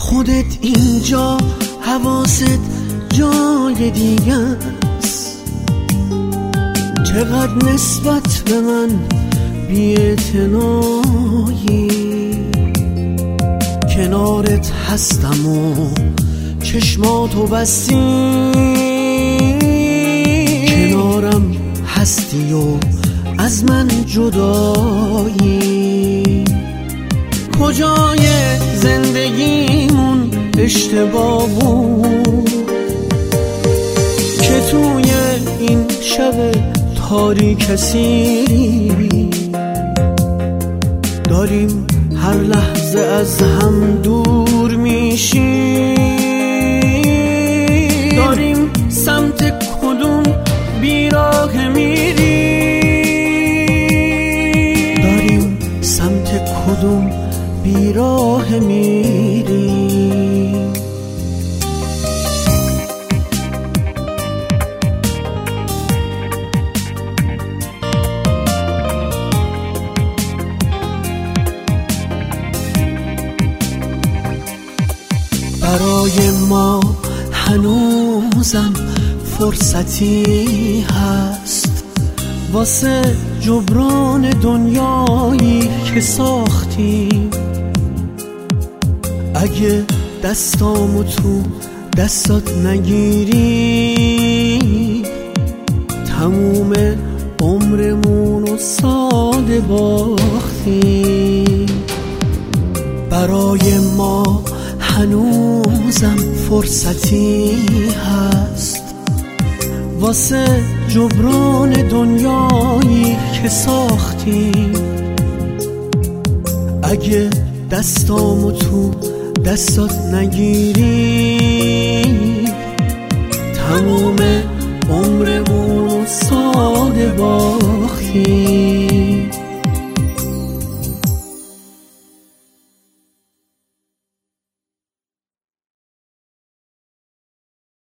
خودت اینجا، حواست جای دیگه است. چقدر نسبت به من بی‌اعتنایی، کنارت هستم و چشماتو بستی، کنارم هستی و از من جدایی. کجای زندگیمون اشتباه بود که توی این شب تاریک سیری داریم هر لحظه از هم دور میشیم. داریم سمت کدوم بیراه میریم، داریم سمت کدوم بیراه میریم. برای ما هنوزم فرصتی هست واسه جبران دنیایی که ساختیم. اگه دستامو تو دستات نگیری، تموم عمرمونو ساده باختیم. برای ما هنوزم فرصتی هست واسه جبران دنیایی که ساختیم. اگه دستامو تو دستات نگیری، تموم